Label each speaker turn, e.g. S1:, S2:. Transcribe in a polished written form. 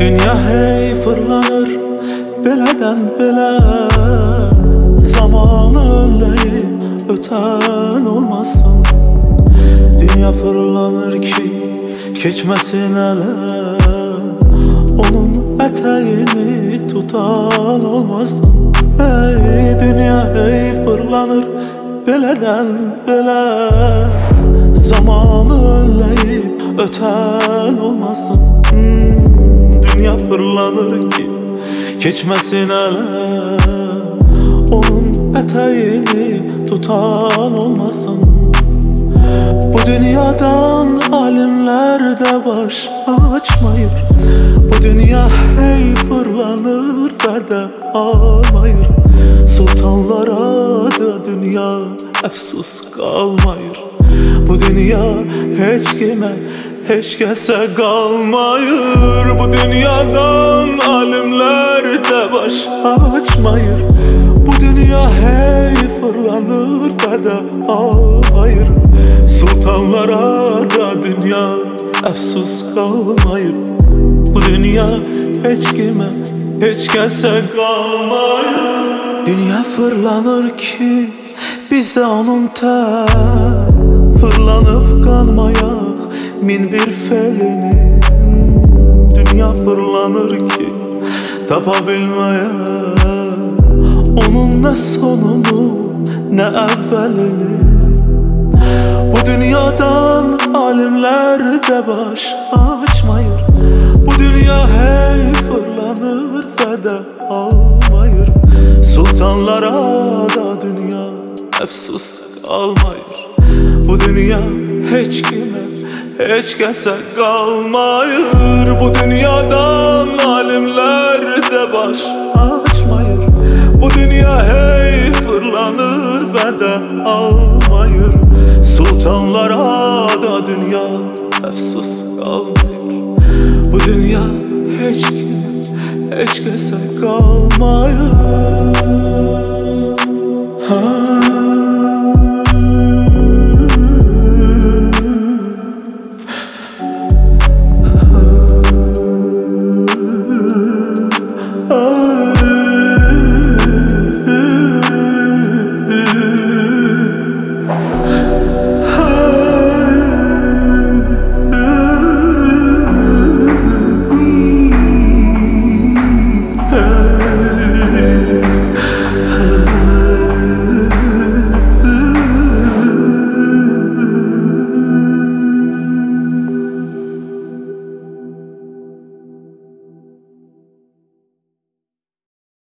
S1: Dünya hey fırlanır belədən belə, zamanı önləyib ötən olmasın. Dünya fırlanır ki keçməsin ələ, onun ətəyini tutan olmasın. Hey dünya hey fırlanır belədən belə, zamanı önləyib ötən olmasın. Dünya fırlanır ki keçməsin ələ, onun ətəyini tutan olmasın. Bu dünyadan alimlər də baş açmayır. Bu dünya hey fırlanır və də almayır. Sultanlara da dünya əfsus qalmayır. Bu dünya heç kimə, heç kəsə qalmayır. Bu dünyadan alimlər də baş açmayır. Bu dünya hey fırlanır və də almayır. Sultanlara da dünya əfsus qalmayır. Bu dünya heç kimə, heç kəsə qalmayır. Dünya fırlanır ki biz də onun tər fırlanıb qalmayaq min bir felini. Dünya fırlanır ki tapa bilməyək onun nə sonunu, nə əvvəlini. Bu dünyadan alimlər də baş açmayır. Bu dünya hey fırlanır və də almayır. Sultanlara da dünya əfsus qalmayır. Bu dünya heç kimə, heç kəsə qalmayır. Bu dünyadan alimlər də baş açmayır. Bu dünya hey fırlanır və də almayır.